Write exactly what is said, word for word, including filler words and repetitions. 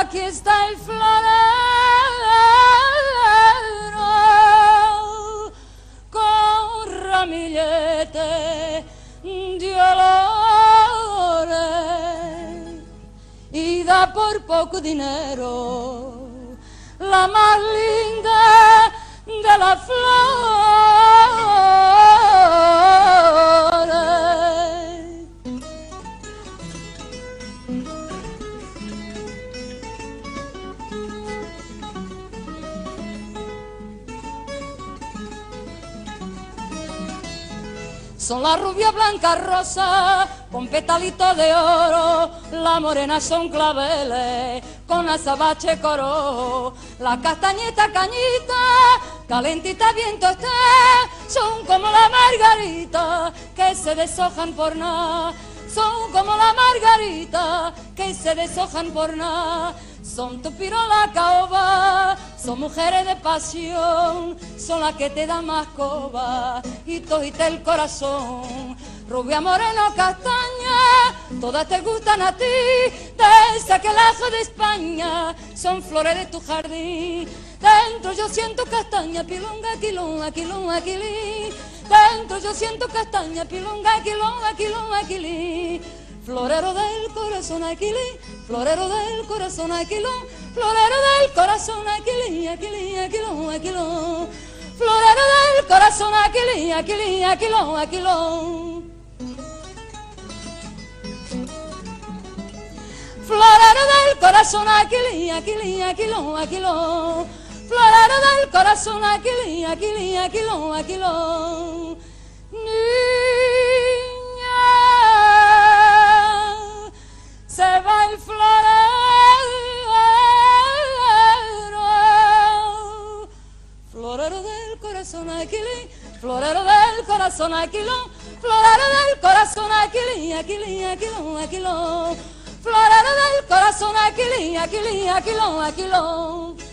Aquí está el florero con ramillete de olores y da por poco dinero la más linda de las flores. Son la rubia, blanca, rosa, con petalitos de oro, la morena son claveles, con azabache coro, la castañita, cañita, calentita, viento está, son como la margarita, que se deshojan por nada, son como la margarita, que se deshojan por nada. Son tu pirola caoba, son mujeres de pasión, son las que te dan más coba y tojita el corazón. Rubia, moreno, castaña, todas te gustan a ti, de esa que el ajo de España, son flores de tu jardín. Dentro yo siento castaña, pilonga, quilón, aquilón, aquilí. Dentro yo siento castaña, pilonga, aquilón, aquilón, aquilí. Florero del corazón, aquilí, florero del corazón, aquilón, florero del corazón, aquilí, aquilí, aquilón, aquilón. Florero del corazón, aquilí, aquilí, aquilón, aquilón. Florero del corazón, aquilí, aquilí, aquilón, aquilón. Florero del corazón, aquilí, aquilí, aquilón, aquilón. Niña, se va el florero, florero del corazón, aquilí, florero del corazón, aquilón, florero del corazón, aquilí, aquilí, aquilón, aquilón. Florero del corazón, aquilí, aquilí, aquilón, aquilón.